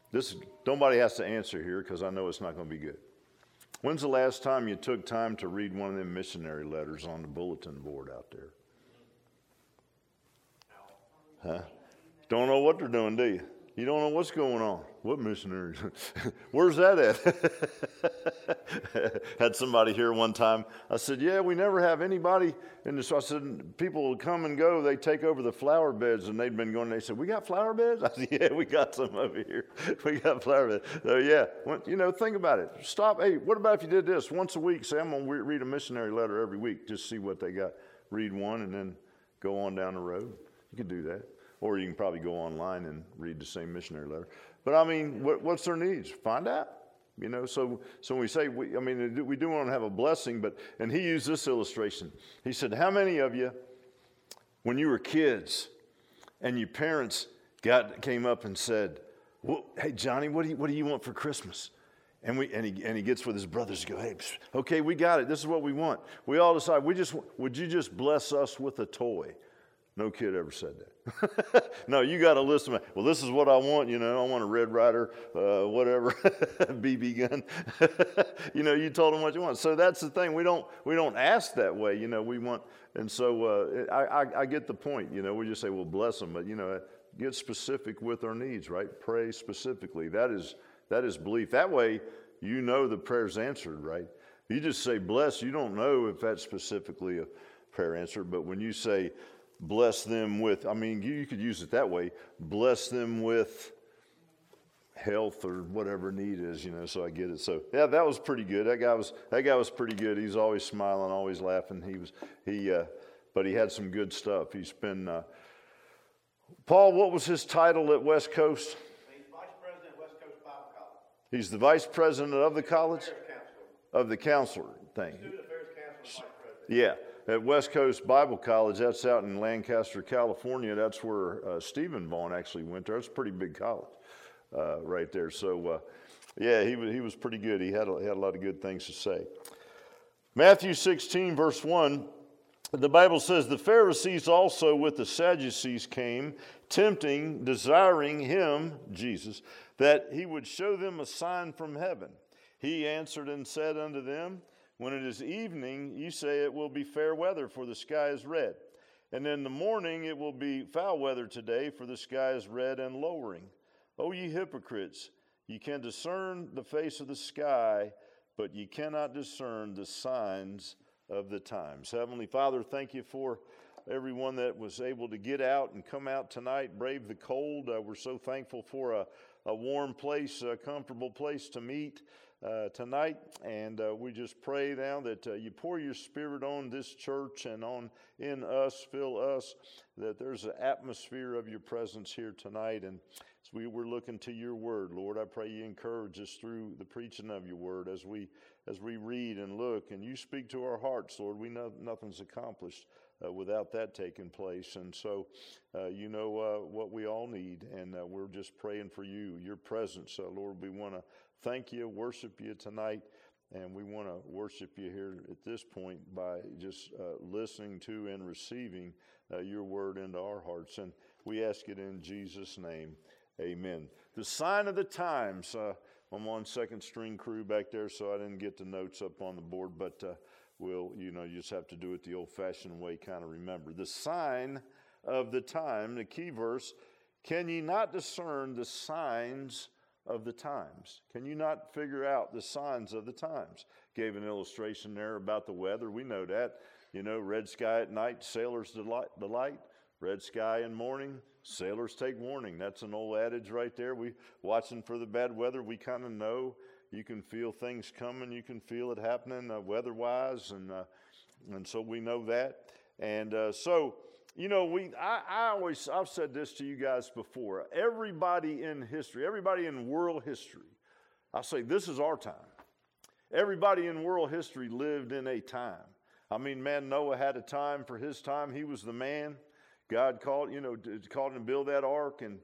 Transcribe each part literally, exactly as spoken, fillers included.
This, nobody has to answer here because I know it's not going to be good. When's the last time you took time to read one of them missionary letters on the bulletin board out there? Huh? Don't know what they're doing, do you? You don't know what's going on. What missionaries? Where's that at? Had somebody here one time. I said, yeah, we never have anybody in this. I said, people will come and go. They take over the flower beds, and they'd been going. They said, we got flower beds? I said, yeah, we got some over here. We got flower beds. So, yeah, you know, think about it. Stop. Hey, what about if you did this once a week? Say, I'm going to read a missionary letter every week. Just see what they got. Read one and then go on down the road. You could do that. Or you can probably go online and read the same missionary letter. But I mean, what, what's their needs? Find out. You know, so so when we say, we, I mean, we do want to have a blessing, but, and he used this illustration. He said, how many of you, when you were kids and your parents got came up and said, well, hey, Johnny, what do you, what do you want for Christmas? And we and he and he gets with his brothers and go, hey, okay, we got it. This is what we want. We all decide, we just would you just bless us with a toy? No kid ever said that. No, you got to listen. Well, this is what I want. You know, I want a Red Ryder, uh, whatever, B B gun. You know, you told them what you want. So that's the thing. We don't we don't ask that way. You know, we want. And so uh, I, I I get the point. You know, we just say, well, bless them, but you know, get specific with our needs, right? Pray specifically. That is that is belief. That way, you know the prayer's answered, right? You just say bless. You don't know if that's specifically a prayer answered, but when you say bless them with, I mean, you, you could use it that way. Bless them with health or whatever need is, you know, so I get it. So, yeah, that was pretty good. That guy was, that guy was pretty good. He's always smiling, always laughing. He was, he, uh, but he had some good stuff. He's been, uh, Paul, what was his title at West Coast? He's vice president at West Coast Bible College. He's the vice president of the college? Of the counselor thing. Student Affairs Counselor, vice president. Yeah. At West Coast Bible College, that's out in Lancaster, California. That's where uh, Stephen Vaughn actually went there. That's a pretty big college uh, right there. So, uh, yeah, he was he was pretty good. He had a, he had a lot of good things to say. Matthew sixteen, verse one, the Bible says, the Pharisees also with the Sadducees came, tempting, desiring him, Jesus, that he would show them a sign from heaven. He answered and said unto them, when it is evening, you say it will be fair weather, for the sky is red. And in the morning it will be foul weather today, for the sky is red and lowering. O ye hypocrites, ye can discern the face of the sky, but ye cannot discern the signs of the times. Heavenly Father, thank you for everyone that was able to get out and come out tonight, brave the cold. Uh, we're so thankful for a, a warm place, a comfortable place to meet Uh, tonight, and uh, we just pray now that uh, you pour your Spirit on this church and on in us, fill us, that there's an atmosphere of your presence here tonight. And as we were looking to your word, Lord, I pray you encourage us through the preaching of your word as we as we read and look, and you speak to our hearts, Lord. We know nothing's accomplished uh, without that taking place, and so uh, you know uh, what we all need, and uh, we're just praying for you, your presence, uh, Lord. We want to thank you, worship you tonight, and we want to worship you here at this point by just uh, listening to and receiving uh, your word into our hearts. And we ask it in Jesus' name, amen. The sign of the times. Uh, I'm on second string crew back there, so I didn't get the notes up on the board, but uh, we'll, you know, you just have to do it the old-fashioned way, kind of remember. The sign of the time, the key verse, can ye not discern the signs of the times? Can you not figure out the signs of the times? Gave an illustration there about the weather. We know that. You know, red sky at night, sailors delight. delight. Red sky in morning, sailors take warning. That's an old adage right there. We watching for the bad weather. We kind of know. You can feel things coming. You can feel it happening uh, weather-wise, and uh, and so we know that. And uh, so. You know, we I, I always, I've said this to you guys before. Everybody in history, everybody in world history, I say this is our time. Everybody in world history lived in a time. I mean, man, Noah had a time for his time. He was the man. God called, you know, called him to build that ark. And,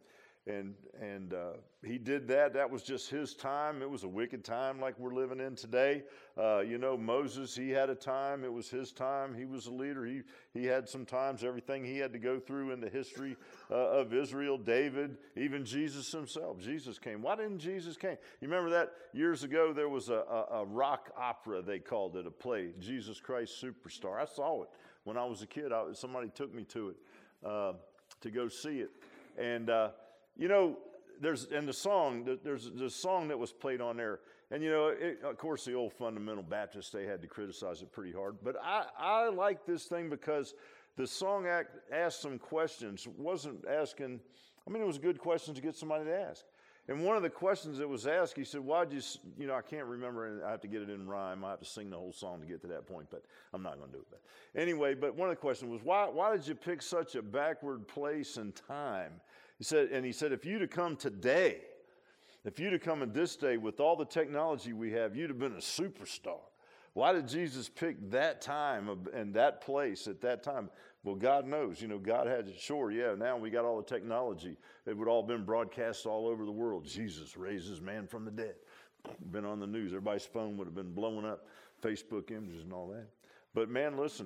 And and uh, he did that. That was just his time. It was a wicked time like we're living in today. Uh, you know, Moses, he had a time. It was his time. He was a leader. He he had some times, everything he had to go through in the history uh, of Israel. David, even Jesus himself. Jesus came. Why didn't Jesus came? You remember that years ago there was a, a, a rock opera, they called it, a play, Jesus Christ Superstar. I saw it when I was a kid. I, somebody took me to it uh, to go see it. And uh, You know, there's in the song, there's the song that was played on there. And, you know, it, of course, the old fundamental Baptists, they had to criticize it pretty hard. But I, I like this thing because the song act asked some questions. It wasn't asking, I mean, it was good questions to get somebody to ask. And one of the questions that was asked, he said, why'd you, you know, I can't remember, and I have to get it in rhyme. I have to sing the whole song to get to that point, but I'm not going to do it. But anyway, but one of the questions was, why, why did you pick such a backward place and time? He said, and he said, if you'd have come today, if you'd have come in this day with all the technology we have, you'd have been a superstar. Why did Jesus pick that time and that place at that time? Well, God knows. You know, God had it. Sure, yeah, now we got all the technology. It would all been broadcast all over the world. Jesus raises man from the dead. Been on the news. Everybody's phone would have been blowing up, Facebook images and all that. But man, listen.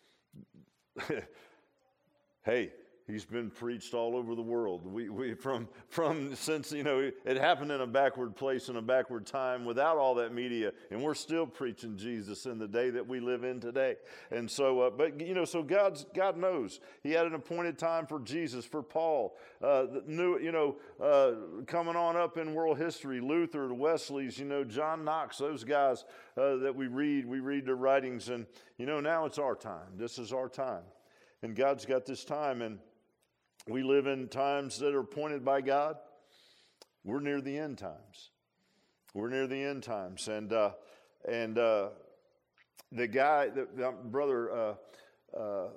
Hey, he's been preached all over the world. We, we from, from since, you know, it happened in a backward place in a backward time without all that media, and we're still preaching Jesus in the day that we live in today. And so, uh, but, you know, so God's, God knows. He had an appointed time for Jesus, for Paul, uh, new, you know, uh, coming on up in world history, Luther, the Wesleys, you know, John Knox, those guys uh, that we read, we read their writings, and, you know, now it's our time. This is our time. And God's got this time, and we live in times that are appointed by God. We're near the end times. We're near the end times. And uh, and uh, the guy, the, the brother uh, uh,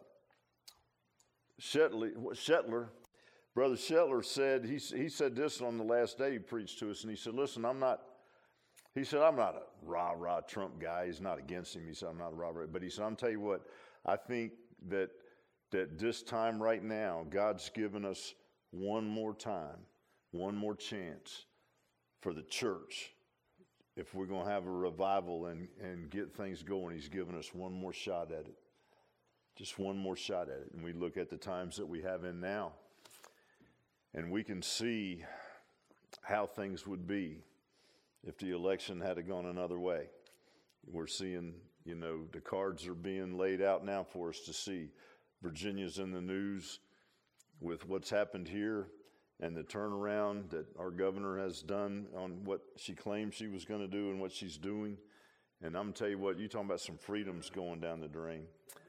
Shetler, Shetler, Brother Shetler said, he, he said this on the last day he preached to us. And he said, listen, I'm not, he said, I'm not a rah-rah Trump guy. He's not against him. He said, I'm not a rah-rah. But he said, I'm tell you what, I think that that this time right now, God's given us one more time, one more chance for the church. If we're going to have a revival and, and get things going, he's given us one more shot at it. Just one more shot at it. And we look at the times that we have in now, and we can see how things would be if the election had gone another way. We're seeing, you know, the cards are being laid out now for us to see. Virginia's in the news with what's happened here and the turnaround that our governor has done on what she claimed she was going to do and what she's doing. And I'm going to tell you what, you're talking about some freedoms going down the drain.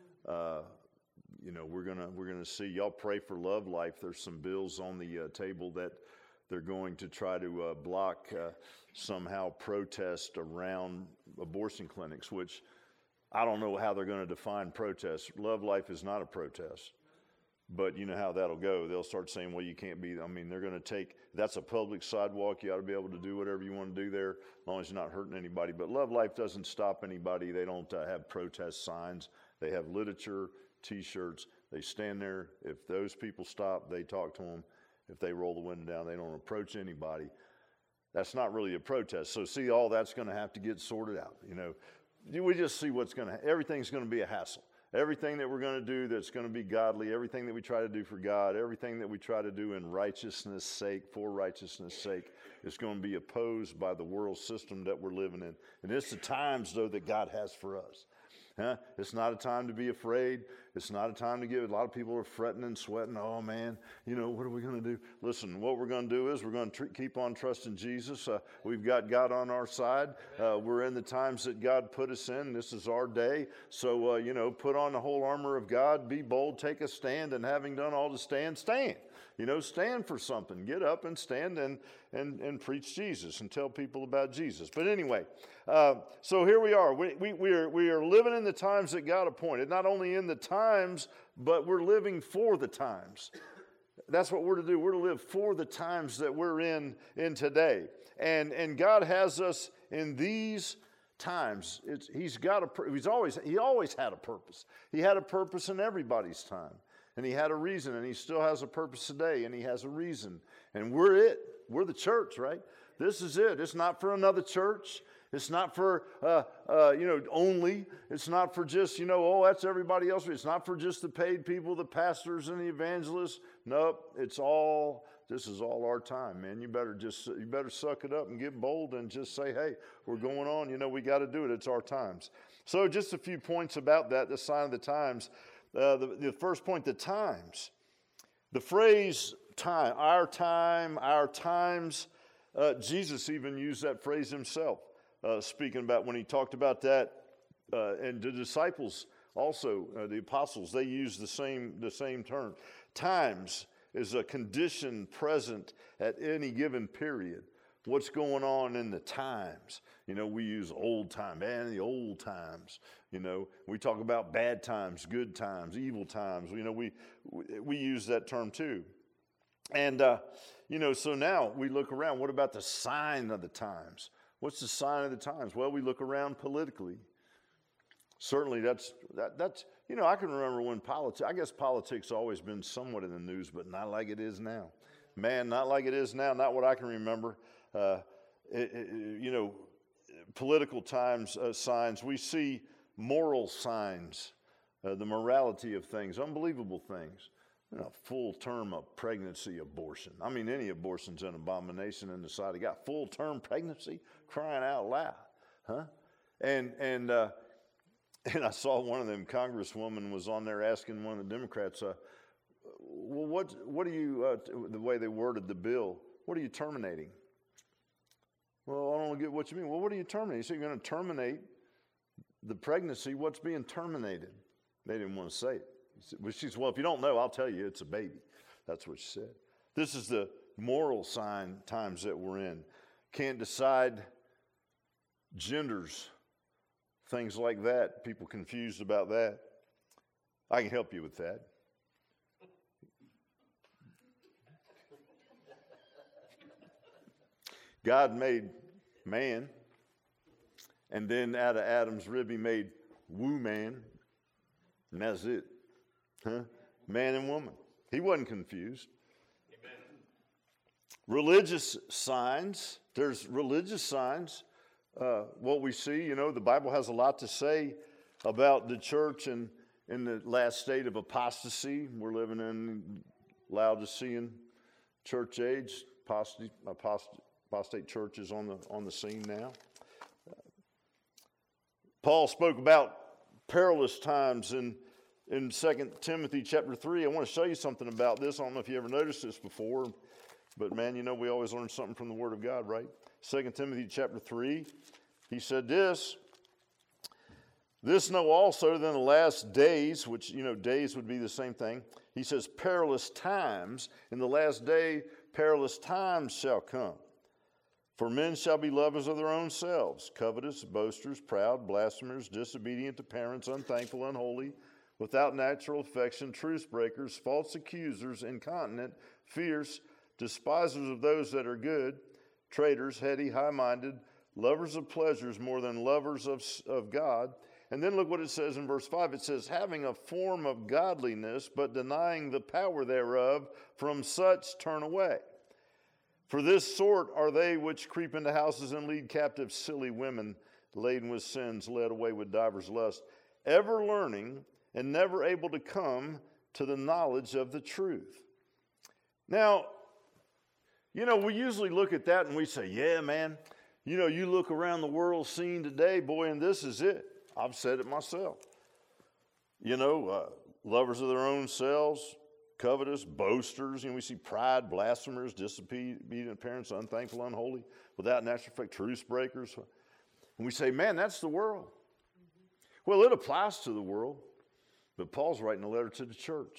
Uh, you know, we're going to we're going to see. Y'all pray for Love Life. There's some bills on the uh, table that they're going to try to uh, block uh, somehow protest around abortion clinics, which I don't know how they're going to define protest. Love Life is not a protest, but you know how that'll go. They'll start saying, well, you can't be, I mean, they're going to take, that's a public sidewalk. You ought to be able to do whatever you want to do there as long as you're not hurting anybody. But Love Life doesn't stop anybody. They don't uh, have protest signs. They have literature, T-shirts. They stand there. If those people stop, they talk to them. If they roll the window down, they don't approach anybody. That's not really a protest. So see, all that's going to have to get sorted out, you know. We just see what's going to, everything's going to be a hassle. Everything that we're going to do that's going to be godly, everything that we try to do for God, everything that we try to do in righteousness' sake, for righteousness' sake, is going to be opposed by the world system that we're living in. And it's the times, though, that God has for us. Huh? It's not a time to be afraid. It's not a time to give. A lot of people are fretting and sweating. Oh, man, you know, what are we going to do? Listen, what we're going to do is we're going to tr- keep on trusting Jesus. Uh, we've got God on our side. Uh, we're in the times that God put us in. This is our day. So, uh, you know, put on the whole armor of God. Be bold. Take a stand. And having done all to stand, stand. You know, stand for something. Get up and stand and and and preach Jesus and tell people about Jesus. But anyway, uh, so here we are. We, we, we, are. we are living in the times that God appointed. Not only in the times, but we're living for the times. That's what we're to do. We're to live for the times that we're in, in today. And, and God has us in these times. It's, he's got a, he's always, he always had a purpose. He had a purpose in everybody's time. and he had a reason, and he still has a purpose today, and he has a reason. And we're it. We're the church, right? This is it. It's not for another church. It's not for, uh, uh, you know, only. It's not for just, you know, oh, that's everybody else. It's not for just the paid people, the pastors and the evangelists. Nope. It's all, this is all our time, man. You better just, you better suck it up and get bold and just say, hey, we're going on. You know, we got to do it. It's our times. So just a few points about that, the sign of the times. Uh, the, the first point, the times. The phrase time, our time, our times, uh, Jesus even used that phrase himself. Uh, speaking about when he talked about that, uh, and the disciples also, uh, the apostles, they use the same the same term. Times is a condition present at any given period. What's going on in the times? You know, we use old time, man, the old times. You know, we talk about bad times, good times, evil times. You know, we we, we use that term too. And uh, you know, so now we look around. What about the sign of the times? What's the sign of the times? Well, we look around politically. Certainly that's, that, that's you know, I can remember when politics, I guess politics always been somewhat in the news, but not like it is now. Man, not like it is now, not what I can remember. Uh, it, it, you know, political times, uh, signs, we see moral signs, uh, the morality of things, unbelievable things. You know, full term of pregnancy abortion. I mean, any abortion's an abomination in the sight of God. Full term pregnancy, crying out loud, huh? And and uh, and I saw one of them congresswomen was on there asking one of the Democrats, uh, well, what what are you uh, the way they worded the bill? What are you terminating? Well, I don't get what you mean. Well, what are you terminating? He said, you're going to terminate the pregnancy. What's being terminated? They didn't want to say it. She said, well, if you don't know, I'll tell you it's a baby. That's what she said. This is the moral sign times that we're in. Can't decide genders, things like that. People confused about that. I can help you with that. God made man, and then out of Adam's rib he made woo-man, and that's it. Huh? Man and woman. He wasn't confused. Amen. Religious signs. There's religious signs. Uh, what we see, you know, the Bible has a lot to say about the church and in the last state of apostasy. We're living in Laodicean church age. Apostate, apostate, apostate churches on the on the scene now. Uh, Paul spoke about perilous times in In Second Timothy chapter three. I want to show you something about this. I don't know if you ever noticed this before, but man, you know we always learn something from the Word of God, right? Second Timothy chapter three, he said this, this know also that in the last days, which, you know, days would be the same thing. He says, perilous times, in the last day, perilous times shall come. For men shall be lovers of their own selves, covetous, boasters, proud, blasphemers, disobedient to parents, unthankful, unholy, without natural affection, truce breakers, false accusers, incontinent, fierce, despisers of those that are good, traitors, heady, high-minded, lovers of pleasures more than lovers of, of God. And then look what it says in verse five. It says, having a form of godliness, but denying the power thereof, from such turn away. For this sort are they which creep into houses and lead captive silly women, laden with sins, led away with divers lusts, ever learning, and never able to come to the knowledge of the truth. Now, you know, we usually look at that and we say, yeah, man, you know, you look around the world scene today, boy, and this is it. I've said it myself. You know, uh, lovers of their own selves, covetous, boasters. You know, we see pride, blasphemers, disobedient parents, unthankful, unholy, without natural effect, truce breakers. And we say, man, that's the world. Mm-hmm. Well, it applies to the world. But Paul's writing a letter to the church.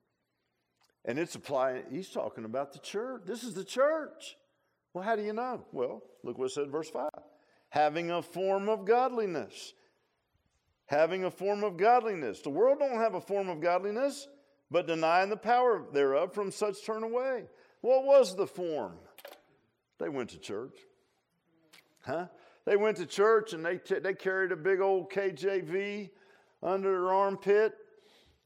And it's applying, he's talking about the church. This is the church. Well, how do you know? Well, look what it said in verse five. Having a form of godliness. Having a form of godliness. The world don't have a form of godliness, but denying the power thereof, from such turn away. What was the form? They went to church. Huh? They went to church and they, t- they carried a big old K J V under their armpit.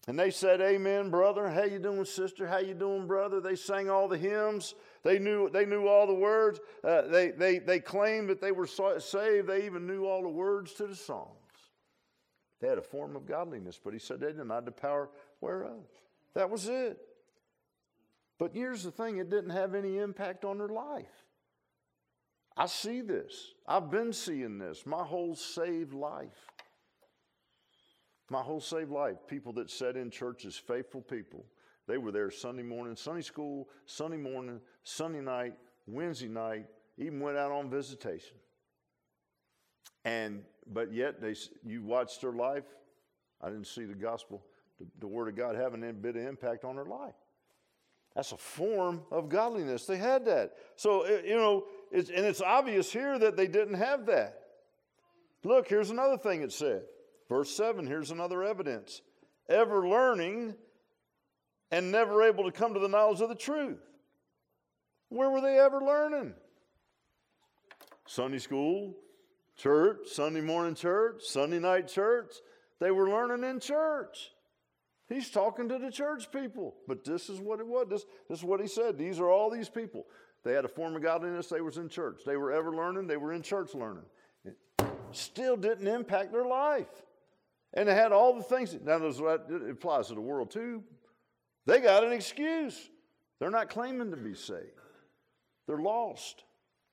And they said, amen, brother. How you doing, sister? How you doing, brother? They sang all the hymns. They knew, they knew all the words. Uh, they, they, they claimed that they were saved. They even knew all the words to the songs. They had a form of godliness, but he said they denied the power whereof. That was it. But here's the thing, it didn't have any impact on their life. I see this. I've been seeing this my whole saved life. My whole saved life. People that sat in churches, faithful people. They were there Sunday morning, Sunday school, Sunday morning, Sunday night, Wednesday night, even went out on visitation. And, but yet, they, you watched their life. I didn't see the gospel, the, the word of God having a bit of impact on their life. That's a form of godliness. They had that. So, you know, it's, and it's obvious here that they didn't have that. Look, here's another thing it said. Verse seven, here's another evidence. Ever learning and never able to come to the knowledge of the truth. Where were they ever learning? Sunday school, church, Sunday morning church, Sunday night church. They were learning in church. He's talking to the church people. But this is what it was. This, this is what he said. These are all these people. They had a form of godliness. They was in church. They were ever learning. They were in church learning. It still didn't impact their life. And they had all the things. Now, it applies to the world too. They got an excuse. They're not claiming to be saved. They're lost.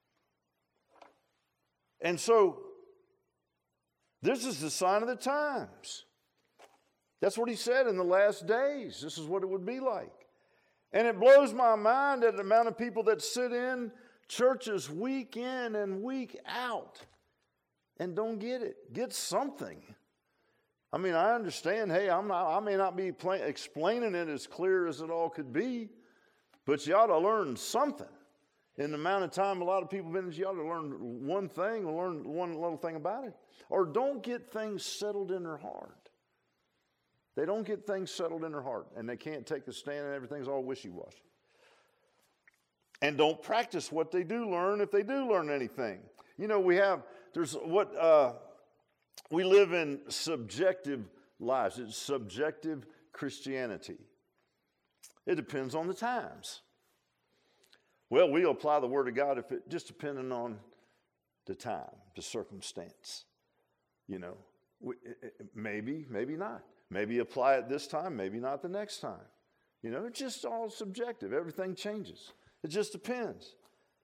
And so, this is the sign of the times. That's what he said in the last days. This is what it would be like. And it blows my mind at the amount of people that sit in churches week in and week out and don't get it. Get something. I mean, I understand, hey, I'm not, I may not be play, explaining it as clear as it all could be, but you ought to learn something. In the amount of time a lot of people have been, you ought to learn one thing, or learn one little thing about it. Or don't get things settled in their heart. They don't get things settled in their heart, and they can't take a stand, and everything's all wishy-washy. And don't practice what they do learn if they do learn anything. You know, we have, there's what, uh, we live in subjective lives. It's subjective Christianity. It depends on the times. Well, we apply the Word of God if it just depending on the time, the circumstance. You know, we, it, maybe, maybe not. Maybe apply it this time, maybe not the next time. You know, it's just all subjective. Everything changes. It just depends.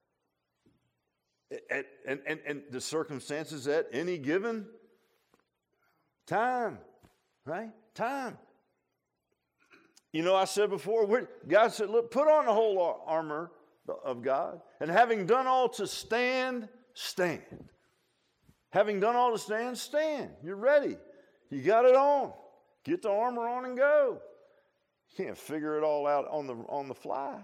And, and, and, and the circumstances at any given time, right? Time. You know, I said before, God said, look, put on the whole armor of God. And having done all to stand, stand. Having done all to stand, stand. You're ready. You got it on. Get the armor on and go. You can't figure it all out on the, on the fly.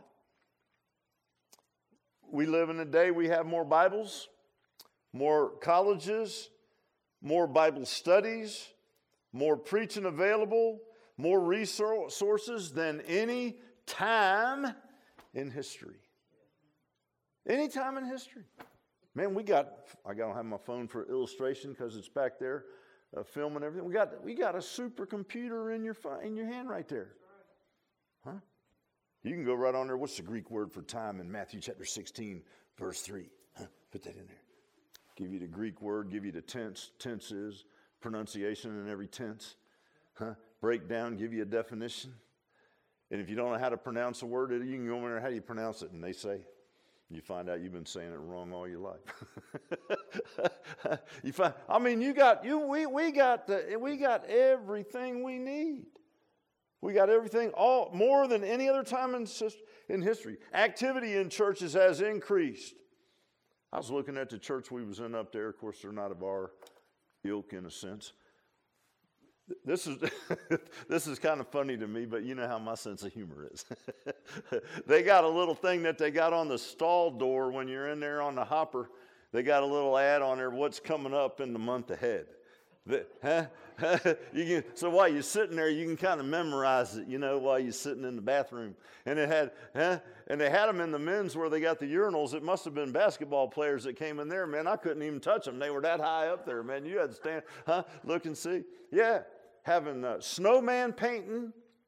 We live in a day we have more Bibles, more colleges, more Bible studies, more preaching available, more resources than any time in history. Any time in history. Man, we got, I don't have my phone for illustration because it's back there, uh, film and everything. We got, we got a supercomputer in your phone, in your hand right there. Huh? You can go right on there. What's the Greek word for time in Matthew chapter sixteen, verse three? Huh? Put that in there. Give you the Greek word, give you the tense, tenses, pronunciation in every tense. Huh? Break down, give you a definition. And if you don't know how to pronounce a word, you can go in there, how do you pronounce it? And they say, you find out you've been saying it wrong all your life. you find, I mean, you got you. We we got the we got everything we need. We got everything, all more than any other time in in history. Activity in churches has increased. I was looking at the church we was in up there. Of course, they're not of our ilk in a sense. This is this is kind of funny to me, but you know how my sense of humor is. They got a little thing that they got on the stall door when you're in there on the hopper. They got a little ad on there, what's coming up in the month ahead. The, huh? you can, so while you're sitting there, you can kind of memorize it, you know, while you're sitting in the bathroom. And it had, huh? And they had them in the men's where they got the urinals. It must have been basketball players that came in there, man. I couldn't even touch them. They were that high up there, man. You had to stand, huh? Look and see. Yeah. having uh, snowman painting,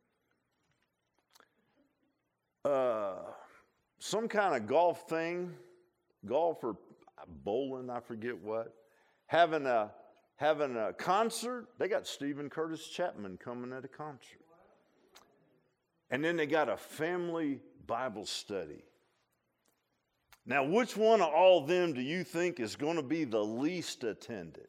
uh, some kind of golf thing, golf or bowling, I forget what, having a having a concert. They got Stephen Curtis Chapman coming at a concert. And then they got a family Bible study. Now, which one of all of them do you think is going to be the least attended?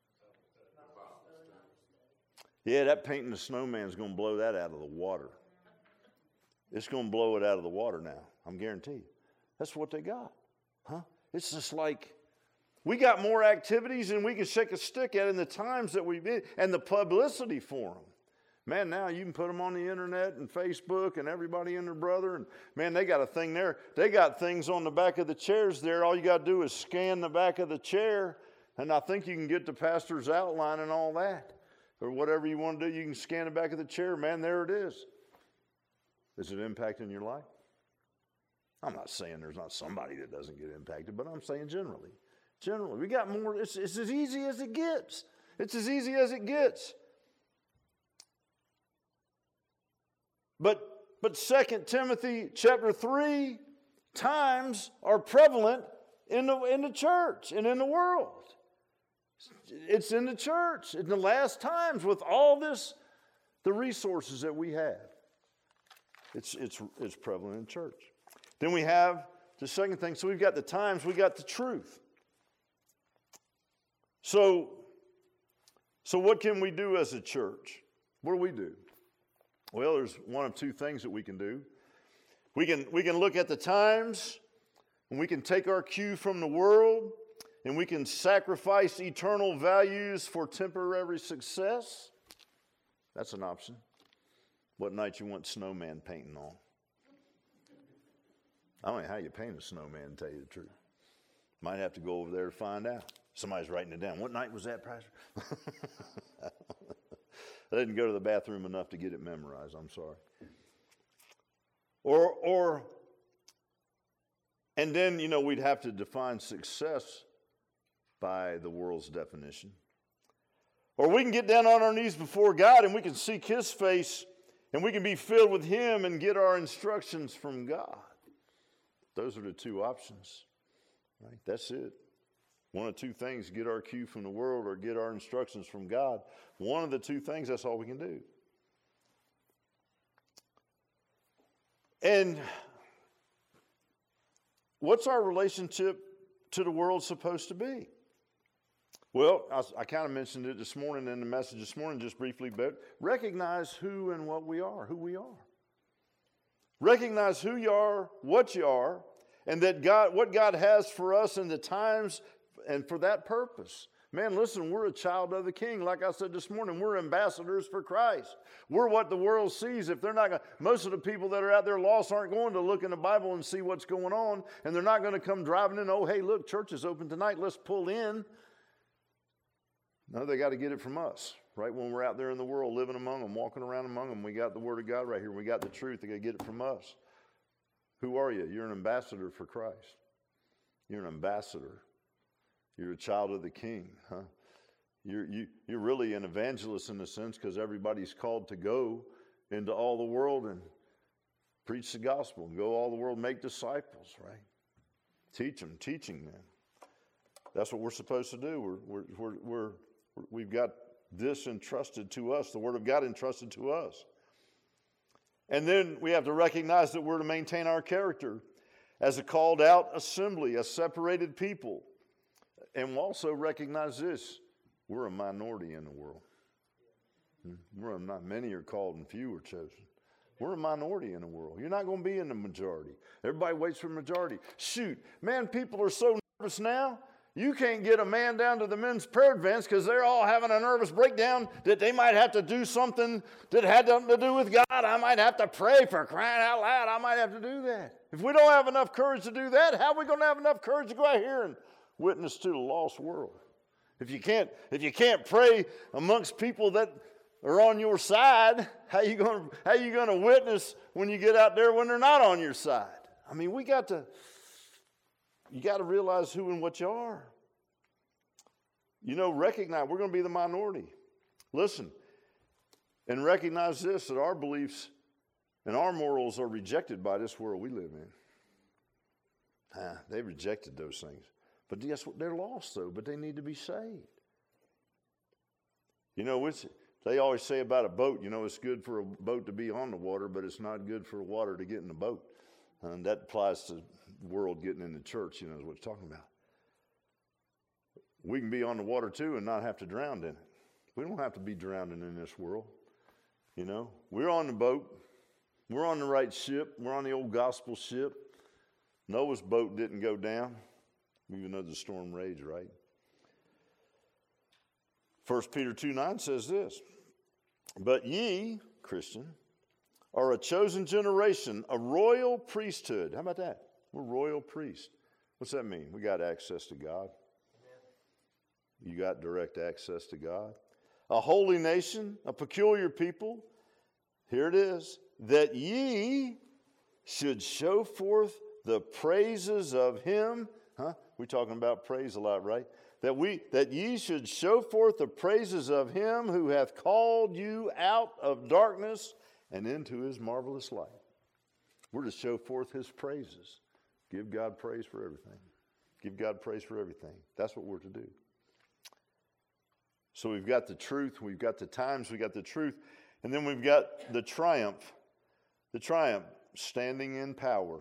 Yeah, that painting the snowman is going to blow that out of the water. It's going to blow it out of the water now, I'm guaranteed. That's what they got. Huh? It's just like, we got more activities than we can shake a stick at in the times that we've been, and the publicity for them. Man, now you can put them on the internet and Facebook and everybody and their brother. And man, they got a thing there. They got things on the back of the chairs there. All you got to do is scan the back of the chair. And I think you can get the pastor's outline and all that. Or whatever you want to do, you can scan the back of the chair. Man, there it is. Is it impacting your life? I'm not saying there's not somebody that doesn't get impacted, but I'm saying generally. Generally, we got more. It's, it's as easy as it gets. It's as easy as it gets. But but Second Timothy chapter three, times are prevalent in the in the church and in the world. It's in the church in the last times with all this, the resources that we have. It's it's it's prevalent in church. Then we have the second thing. So we've got the times, we got the truth. So so what can we do as a church? What do we do? Well, there's one of two things that we can do. We can, we can look at the times, and we can take our cue from the world, and we can sacrifice eternal values for temporary success. That's an option. What night you want snowman painting on? I don't know how you paint a snowman, to tell you the truth. Might have to go over there to find out. Somebody's writing it down. What night was that, Pastor? I didn't go to the bathroom enough to get it memorized. I'm sorry. Or, or, and then, you know, we'd have to define success by the world's definition. Or we can get down on our knees before God and we can seek His face and we can be filled with Him and get our instructions from God. Those are the two options. Right? That's it. One of two things, get our cue from the world or get our instructions from God. One of the two things, that's all we can do. And what's our relationship to the world supposed to be? Well, I, I kind of mentioned it this morning in the message this morning just briefly, but recognize who and what we are, who we are. Recognize who you are, what you are, and that God, what God has for us in the times and for that purpose. Man, listen, we're a child of the King. Like I said this morning, we're ambassadors for Christ. We're what the world sees. If they're not going, most of the people that are out there lost aren't going to look in the Bible and see what's going on, and they're not going to come driving in, oh, hey, look, church is open tonight, let's pull in. No, they got to get it from us. Right when we're out there in the world, living among them, walking around among them, we got the Word of God right here. We got the truth. They got to get it from us. Who are you? You're an ambassador for Christ. You're an ambassador. You're a child of the King, huh? You're, you, you're really an evangelist in a sense because everybody's called to go into all the world and preach the gospel and go all the world, make disciples, right? Teach them, teaching them. That's what we're supposed to do. We're, we're, we're, we're, we've got this entrusted to us, the Word of God entrusted to us. And then we have to recognize that we're to maintain our character as a called out assembly, a separated people. And we'll also recognize this, we're a minority in the world. We're not many are called and few are chosen. We're a minority in the world. You're not going to be in the majority. Everybody waits for the majority. Shoot, man, people are so nervous now. You can't get a man down to the men's prayer advance because they're all having a nervous breakdown that they might have to do something that had nothing to do with God. I might have to pray, for crying out loud. I might have to do that. If we don't have enough courage to do that, how are we going to have enough courage to go out here and witness to the lost world? If you can't, if you can't pray amongst people that are on your side, how you going to, how you going to witness when you get out there when they're not on your side? I mean, we got to, you got to realize who and what you are. You know, recognize we're going to be the minority. Listen, And recognize this, that our beliefs and our morals are rejected by this world we live in. Ah, they rejected those things. But guess what? They're lost, though, but they need to be saved. You know, it's, they always say about a boat, you know, it's good for a boat to be on the water, but it's not good for water to get in the boat. And that applies to the world getting in the church, you know, is what it's talking about. We can be on the water, too, and not have to drown in it. We don't have to be drowning in this world. You know, we're on the boat. We're on the right ship. We're on the old gospel ship. Noah's boat didn't go down, even though the storm raged, right? First Peter two nine says this, but ye, Christian, are a chosen generation, a royal priesthood. How about that? We're royal priests. What's that mean? We got access to God. You got direct access to God. A holy nation, a peculiar people. Here it is. That ye should show forth the praises of him. Huh? We're talking about praise a lot, right? That we that ye should show forth the praises of him who hath called you out of darkness and into his marvelous light. We're to show forth his praises. Give God praise for everything. Give God praise for everything. That's what we're to do. So we've got the truth, we've got the times, we've got the truth, and then we've got the triumph. The triumph, standing in power.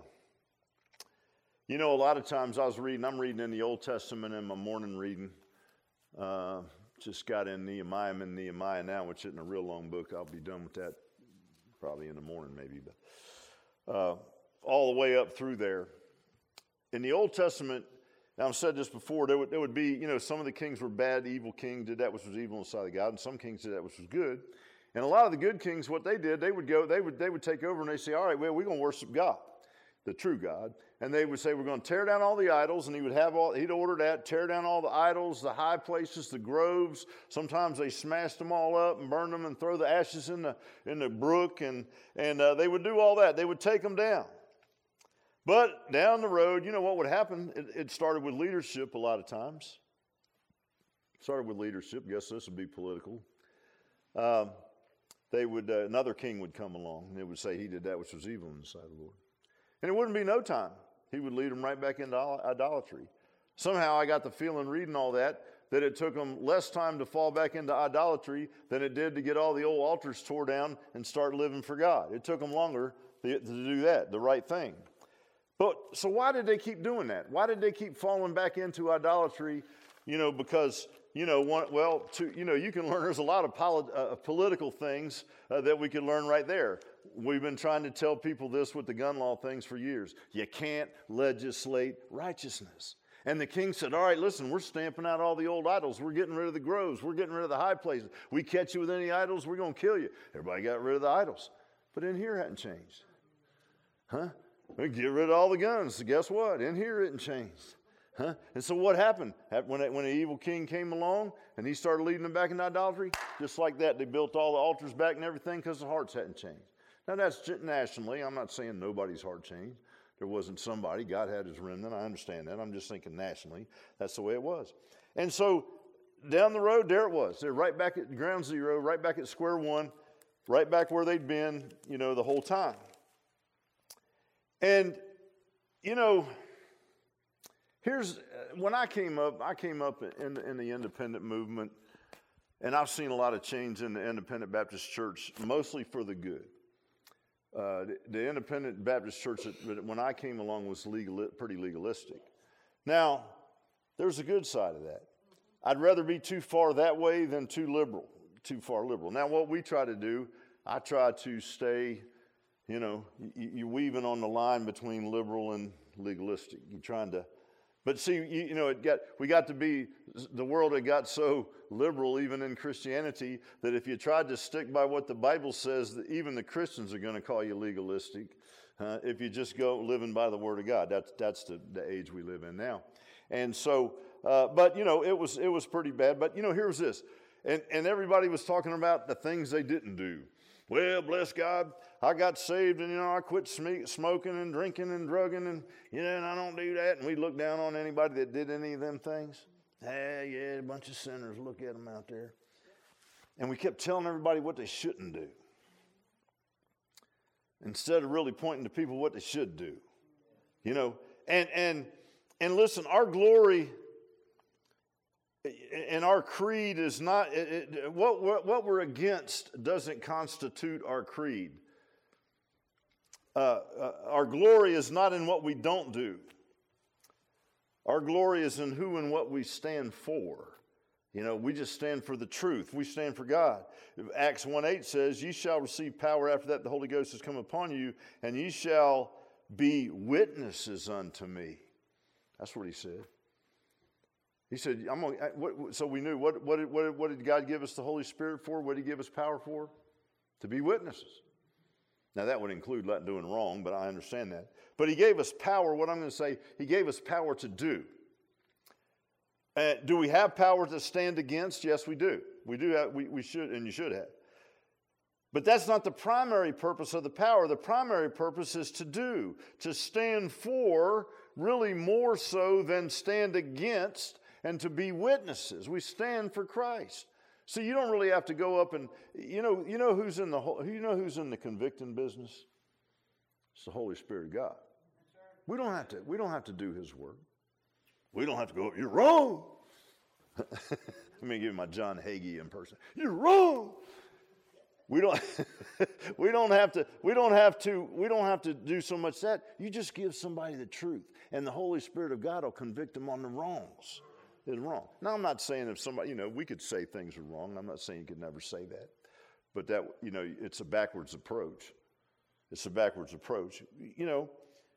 You know, a lot of times I was reading, I'm reading in the Old Testament in my morning reading. Uh, just got in Nehemiah. I'm in Nehemiah now, which isn't a real long book. I'll be done with that probably in the morning maybe. But uh, all the way up through there. In the Old Testament, now I've said this before, there would, there would be, you know, some of the kings were bad, evil kings did that which was evil in the sight of God, and some kings did that which was good. And a lot of the good kings, what they did, they would go, they would they would take over and they say, all right, well, we're going to worship God, the true God. And they would say, we're going to tear down all the idols, and he would have all, he'd order that, tear down all the idols, the high places, the groves. Sometimes they smashed them all up and burned them and throw the ashes in the in the brook, and, and uh, they would do all that. They would take them down. But down the road, you know what would happen? It, it started with leadership a lot of times. It started with leadership. Guess this would be political. Um, they would uh, another king would come along, and they would say he did that which was evil in the sight of the Lord. And it wouldn't be no time. He would lead them right back into idolatry. Somehow I got the feeling reading all that, that it took them less time to fall back into idolatry than it did to get all the old altars tore down and start living for God. It took them longer to do that, the right thing. But so why did they keep doing that? Why did they keep falling back into idolatry? You know, because, you know, one, well, to, you know, you can learn, there's a lot of polit, uh, political things uh, that we can learn right there. We've been trying to tell people this with the gun law things for years. You can't legislate righteousness. And the king said, all right, listen, we're stamping out all the old idols. We're getting rid of the groves. We're getting rid of the high places. We catch you with any idols, we're going to kill you. Everybody got rid of the idols. But in here it hadn't changed. Huh? We get rid of all the guns. So guess what? In here it hadn't changed. Huh? And so what happened? When, when an evil king came along and he started leading them back into idolatry, just like that, they built all the altars back and everything because the hearts hadn't changed. Now that's nationally. I'm not saying nobody's heart changed. There wasn't somebody. God had his remnant. I understand that. I'm just thinking nationally. That's the way it was. And so down the road, there it was. They're right back at ground zero, right back at square one, right back where they'd been, you know, the whole time. And, you know, here's, when I came up, I came up in, in the independent movement, and I've seen a lot of change in the Independent Baptist Church, mostly for the good. Uh, the, the Independent Baptist Church, when I came along, was legal, pretty legalistic. Now, there's a good side of that. I'd rather be too far that way than too liberal, too far liberal. Now, what we try to do, I try to stay, you know, you, you're weaving on the line between liberal and legalistic. You're trying to, but see, you, you know, it got we got to be, the world had got so liberal, even in Christianity, that if you tried to stick by what the Bible says, that even the Christians are going to call you legalistic. Uh, if you just go living by the Word of God, that's that's the, the age we live in now. And so, uh, but you know, it was it was pretty bad. But you know, here's this, and and everybody was talking about the things they didn't do. Well, bless God, I got saved, and, you know, I quit sm- smoking and drinking and drugging, and, you know, and I don't do that. And we look down on anybody that did any of them things. Hey, yeah, a bunch of sinners. Look at them out there. And we kept telling everybody what they shouldn't do, instead of really pointing to people what they should do. You know, and and and listen, our glory and our creed is not, it, it, what, what, what we're against doesn't constitute our creed. Uh, uh, our glory is not in what we don't do. Our glory is in who and what we stand for. You know, we just stand for the truth. We stand for God. Acts one eight says, "Ye shall receive power after that the Holy Ghost has come upon you, and ye shall be witnesses unto me." That's what he said. He said, "I'm gonna." What, so we knew what, what, what, what did God give us the Holy Spirit for? What did He give us power for? To be witnesses. Now that would include not doing wrong, but I understand that. But He gave us power. What I'm going to say, He gave us power to do. Uh, do we have power to stand against? Yes, we do. We do have. We, we should, and you should have. But that's not the primary purpose of the power. The primary purpose is to do, to stand for, really more so than stand against, and to be witnesses. We stand for Christ. So you don't really have to go up and, you know, you know who's in the you know who's in the convicting business? It's the Holy Spirit of God. We don't have to, we don't have to do His work. We don't have to go, "You're wrong." Let me give you my John Hagee impersonation. "You're wrong." We don't we don't have to we don't have to we don't have to do so much that. You just give somebody the truth, and the Holy Spirit of God will convict them on the wrongs. It's wrong. Now, I'm not saying if somebody, you know, we could say things are wrong. I'm not saying you could never say that. But that, you know, it's a backwards approach. It's a backwards approach. You know,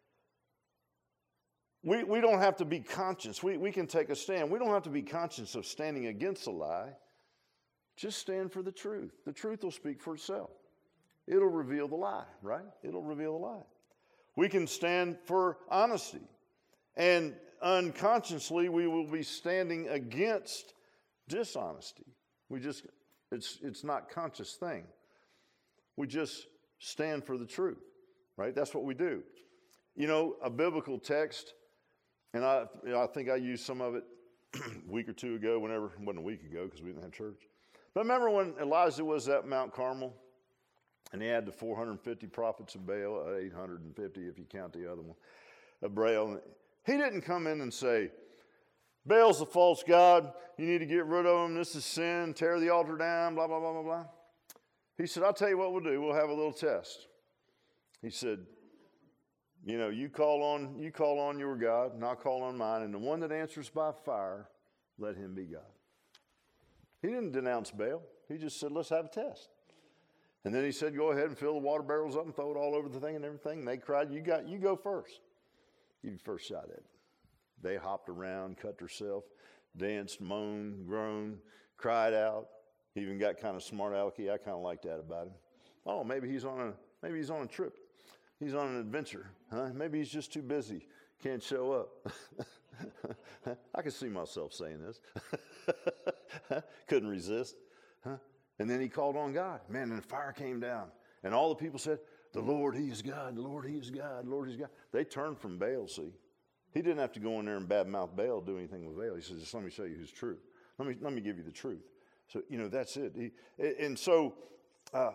we we don't have to be conscious. We we can take a stand. We don't have to be conscious of standing against a lie. Just stand for the truth. The truth will speak for itself. It'll reveal the lie, right? It'll reveal the lie. We can stand for honesty. And unconsciously, we will be standing against dishonesty. We just, it's it's not a conscious thing. We just stand for the truth, right? That's what we do. You know, a biblical text, and I, you know, I think I used some of it a week or two ago, whenever, it wasn't a week ago because we didn't have church. But remember when Elijah was at Mount Carmel, and he had the four hundred fifty prophets of Baal, eight hundred fifty if you count the other one, of Baal. He didn't come in and say, "Baal's a false god. You need to get rid of him. This is sin. Tear the altar down, blah, blah, blah, blah, blah." He said, "I'll tell you what we'll do. We'll have a little test." He said, "You know, you call on you call on your God, and I'll call on mine. And the one that answers by fire, let him be God." He didn't denounce Baal. He just said, "Let's have a test." And then he said, "Go ahead and fill the water barrels up and throw it all over the thing and everything." And they cried, "You got, you go first. You first shot at it." They hopped around, cut themselves, danced, moaned, groaned, cried out. He even got kind of smart alecky. I kind of like that about him. Oh, maybe he's on a maybe he's on a trip. He's on an adventure. Huh? Maybe he's just too busy. Can't show up. I can see myself saying this. Couldn't resist. Huh? And then he called on God. Man, and the fire came down. And all the people said, "The Lord, He is God. The Lord, He is God. The Lord, He is God." They turned from Baal, see. He didn't have to go in there and badmouth Baal, do anything with Baal. He said, "Just let me show you who's true. Let me, let me give you the truth." So, you know, that's it. He, and so, uh,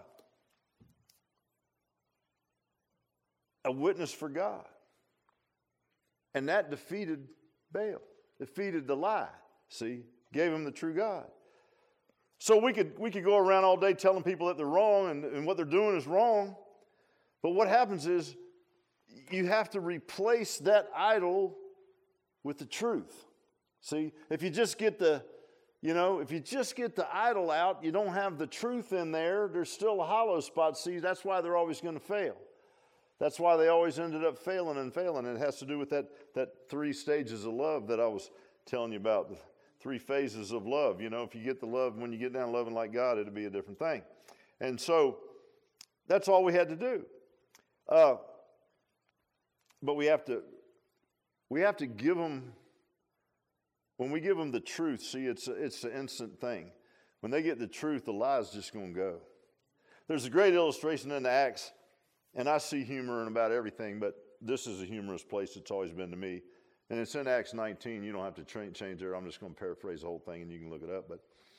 a witness for God. And that defeated Baal. Defeated the lie, see. Gave him the true God. So we could we could go around all day telling people that they're wrong and, and what they're doing is wrong. But what happens is you have to replace that idol with the truth. See, if you just get the, you know, if you just get the idol out, you don't have the truth in there, there's still a hollow spot. See, that's why they're always going to fail. That's why they always ended up failing and failing. And it has to do with that, that three stages of love that I was telling you about, the three phases of love. You know, if you get the love, when you get down loving like God, it'll be a different thing. And so that's all we had to do. Uh, but we have to, we have to give them, when we give them the truth, see, it's a, it's an instant thing. When they get the truth, the lie's just going to go. There's a great illustration in the Acts, and I see humor in about everything, but this is a humorous place. It's always been to me. And it's in Acts nineteen. You don't have to tra- change there. I'm just going to paraphrase the whole thing, and you can look it up. But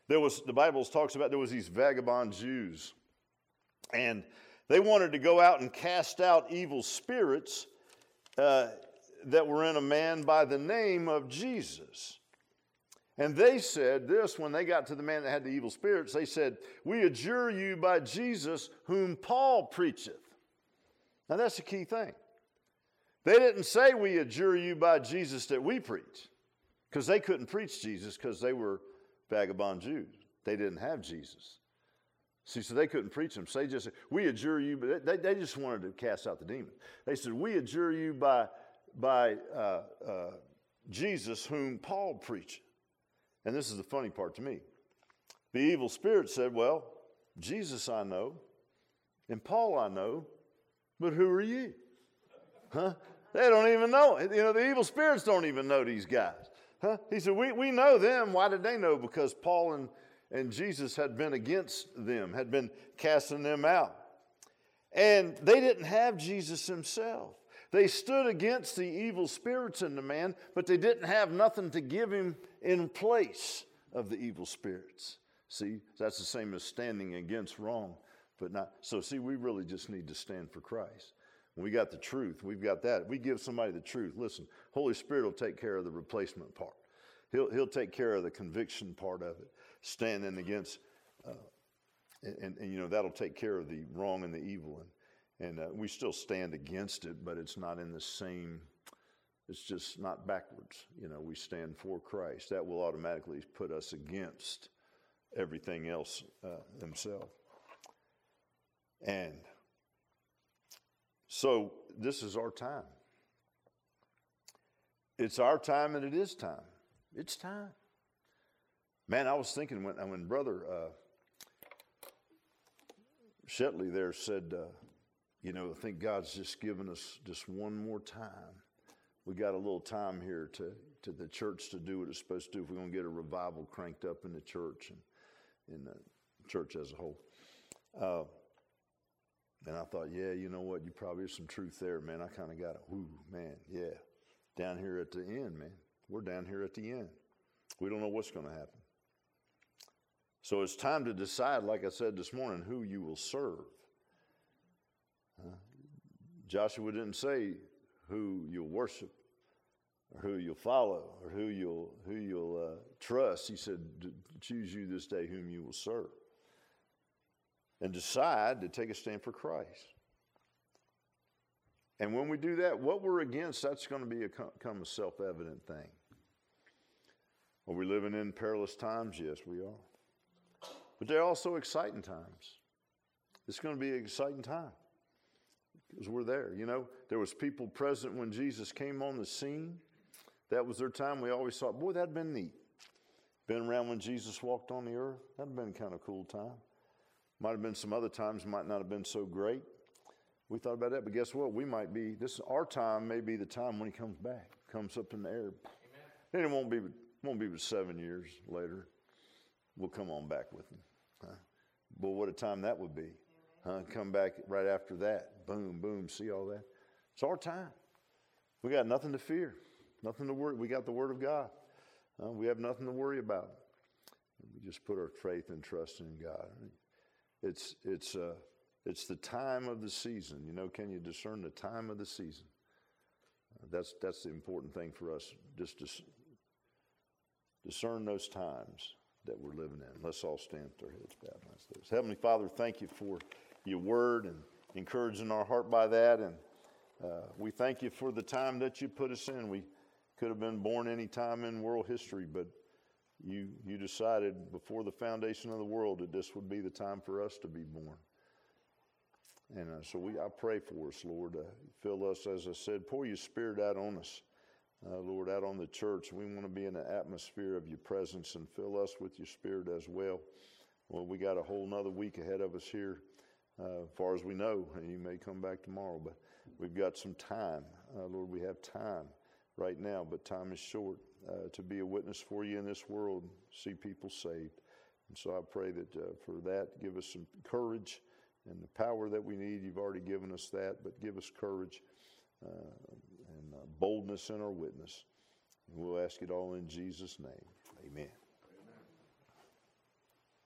there was, the Bible talks about there was these vagabond Jews. And they wanted to go out and cast out evil spirits uh, that were in a man by the name of Jesus. And they said this when they got to the man that had the evil spirits. They said, "We adjure you by Jesus whom Paul preacheth." Now that's the key thing. They didn't say, "We adjure you by Jesus that we preach," because they couldn't preach Jesus because they were vagabond Jews. They didn't have Jesus. See, so they couldn't preach him. So they just said, "We adjure you," but they, they just wanted to cast out the demon. They said, "We adjure you by, by uh, uh, Jesus whom Paul preached." And this is the funny part to me. The evil spirit said, "Well, Jesus I know, and Paul I know, but who are you?" Huh? They don't even know. You know, the evil spirits don't even know these guys. Huh? He said, we, we know them. Why did they know? Because Paul and, and Jesus had been against them, had been casting them out. And they didn't have Jesus himself. They stood against the evil spirits in the man, but they didn't have nothing to give him in place of the evil spirits. See, that's the same as standing against wrong, but not. So see, we really just need to stand for Christ. We got the truth. We've got that. We give somebody the truth. Listen, Holy Spirit will take care of the replacement part. He'll, he'll take care of the conviction part of it, standing against, uh, and, and, you know, that'll take care of the wrong and the evil. And, and uh, we still stand against it, but it's not in the same, it's just not backwards. You know, we stand for Christ. That will automatically put us against everything else uh, himself. And so this is our time. It's our time, and it is time. It's time. Man, I was thinking when when Brother uh, Shetley there said, uh, you know, I think God's just given us just one more time. We got a little time here to, to the church to do what it's supposed to do if we're going to get a revival cranked up in the church and in the church as a whole. Uh, And I thought, yeah, you know what? You probably have some truth there, man. I kind of got it. Whoo, man, yeah. Down here at the end, man. We're down here at the end. We don't know what's going to happen. So it's time to decide, like I said this morning, who you will serve. Uh, Joshua didn't say who you'll worship or who you'll follow or who you'll, who you'll uh, trust. He said, choose you this day whom you will serve. And decide to take a stand for Christ. And when we do that, what we're against, that's going to be a, become a self-evident thing. Are we living in perilous times? Yes, we are. But they're also exciting times. It's going to be an exciting time because we're there. You know, there was people present when Jesus came on the scene. That was their time. We always thought, boy, that'd been neat. Been around when Jesus walked on the earth. That'd been kind of a cool time. Might have been some other times might not have been so great. We thought about that, but guess what? We might be, this our time may be the time when he comes back, comes up in the air. Amen. And it won't be, won't be but seven years later. We'll come on back with him. Huh? But what a time that would be. Huh? Come back right after that. Boom, boom, see all that? It's our time. We got nothing to fear, nothing to worry. We got the Word of God. Uh, we have nothing to worry about. We just put our faith and trust in God. It's it's uh, it's the time of the season. You know, can you discern the time of the season? Uh, that's that's the important thing for us. Just to discern those times that we're living in. Let's all stand with our heads bowed. Heavenly Father, thank you for your word and encouraging our heart by that. And uh, we thank you for the time that you put us in. We could have been born any time in world history, but You you decided before the foundation of the world that this would be the time for us to be born. And uh, so we I pray for us, Lord. Uh, fill us, as I said, pour your Spirit out on us, uh, Lord, out on the church. We want to be in the atmosphere of your presence and fill us with your Spirit as well. Well, we got a whole nother week ahead of us here, uh, as far as we know, and you may come back tomorrow, but we've got some time. Uh, Lord, we have time right now, but time is short. Uh, to be a witness for you in this world, see people saved. And so I pray that uh, for that, give us some courage and the power that we need. You've already given us that, but give us courage uh, and uh, boldness in our witness. And we'll ask it all in Jesus' name. Amen.